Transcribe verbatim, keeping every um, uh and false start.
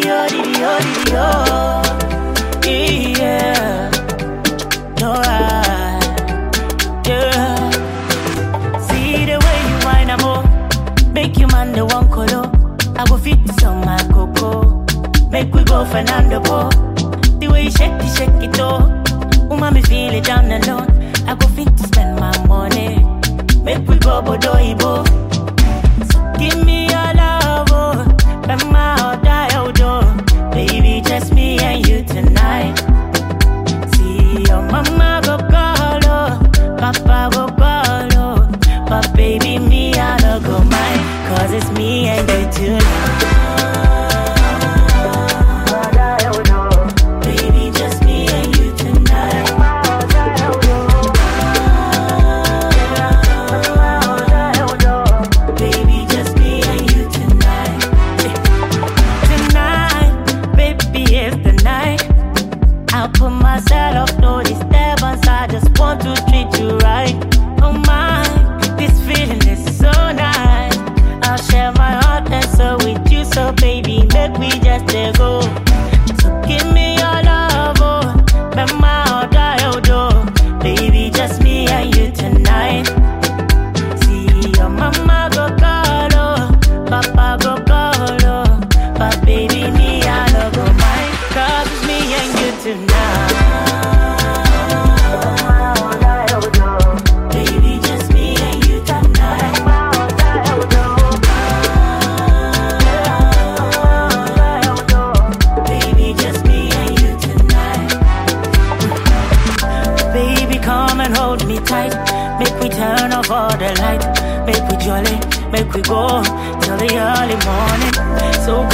oh, diddy, oh, diddy, oh. Yeah. No, I, yeah. See the way you whine, I'm oh. Make you man the one color. I go fit some my cocoa. Make we go Fernando Po. The way you shake it, shake it, oh. Woman, me feel it down the low. I go fit to spend my money. Make we go Bodo Ibo. So give me your love, oh. Bend my heart, die, oh, do. Baby, just me and you tonight. See your mama go call, oh. Papa go call, oh. But baby, me, I don't go mine. Cause it's me and you tonight. Make we go till the early morning. So